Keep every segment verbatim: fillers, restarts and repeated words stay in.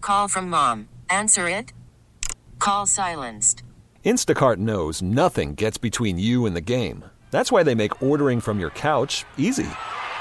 call from mom. Answer it. Call silenced. Instacart knows nothing gets between you and the game. That's why they make ordering from your couch easy.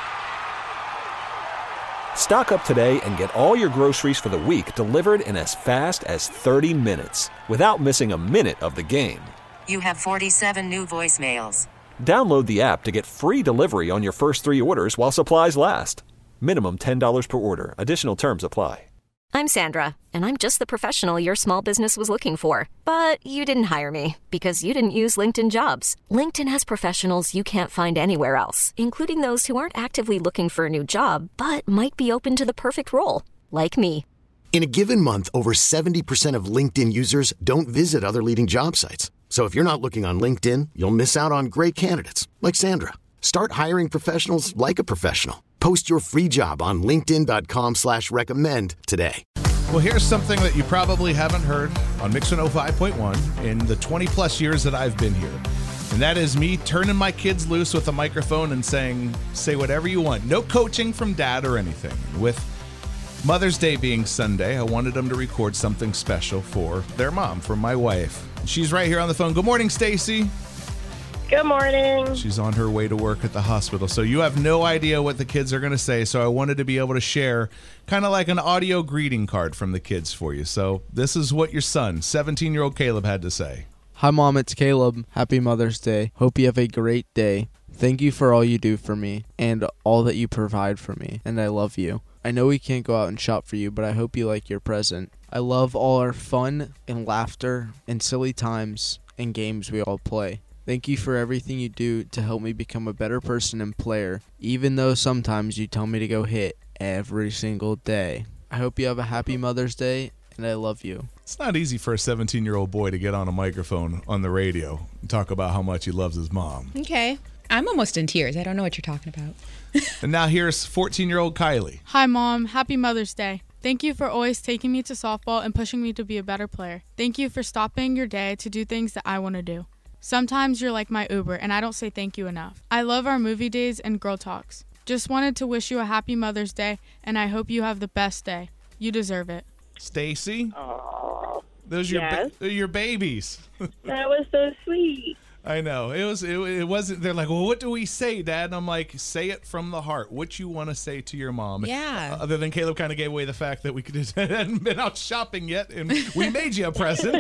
Stock up today and get all your groceries for the week delivered in as fast as thirty minutes without missing a minute of the game. You have forty-seven new voicemails. Download the app to get free delivery on your first three orders while supplies last. Minimum ten dollars per order. Additional terms apply. I'm Sandra, and I'm just the professional your small business was looking for. But you didn't hire me because you didn't use LinkedIn Jobs. LinkedIn has professionals you can't find anywhere else, including those who aren't actively looking for a new job, but might be open to the perfect role, like me. In a given month, over seventy percent of LinkedIn users don't visit other leading job sites. So if you're not looking on LinkedIn, you'll miss out on great candidates like Sandra. Start hiring professionals like a professional. Post your free job on linkedin.com slash recommend today. Well, here's something that you probably haven't heard on Mix one oh five point one in the twenty-plus years that I've been here. And that is me turning my kids loose with a microphone and saying, say whatever you want. No coaching from dad or anything. With Mother's Day being Sunday, I wanted them to record something special for their mom, for my wife. She's right here on the phone. Good morning, Stacy. Good morning. She's on her way to work at the hospital. So you have no idea what the kids are going to say. So I wanted to be able to share kind of like an audio greeting card from the kids for you. So this is what your son, seventeen-year-old Caleb, had to say. Hi, Mom. It's Caleb. Happy Mother's Day. Hope you have a great day. Thank you for all you do for me and all that you provide for me. And I love you. I know we can't go out and shop for you, but I hope you like your present. I love all our fun and laughter and silly times and games we all play. Thank you for everything you do to help me become a better person and player, even though sometimes you tell me to go hit every single day. I hope you have a happy Mother's Day, and I love you. It's not easy for a seventeen-year-old boy to get on a microphone on the radio and talk about how much he loves his mom. Okay. I'm almost in tears. I don't know what you're talking about. And now here's fourteen-year-old Kylie. Hi, Mom. Happy Mother's Day. Thank you for always taking me to softball and pushing me to be a better player. Thank you for stopping your day to do things that I want to do. Sometimes you're like my Uber, and I don't say thank you enough. I love our movie days and girl talks. Just wanted to wish you a happy Mother's Day, and I hope you have the best day. You deserve it. Stacy? Aww. Those are your, Yes. ba- your babies. That was so sweet. I know. It was. It, it wasn't. They're like, well, what do we say, Dad? And I'm like, say it from the heart. What you want to say to your mom. Yeah. Uh, other than Caleb kind of gave away the fact that we could, hadn't been out shopping yet, and we made you a present.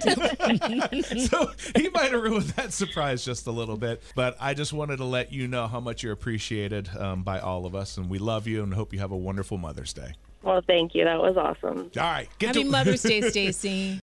So he might have ruined that surprise just a little bit. But I just wanted to let you know how much you're appreciated um, by all of us, and we love you and hope you have a wonderful Mother's Day. Well, thank you. That was awesome. All right. Get Happy to- Mother's Day, Stacy.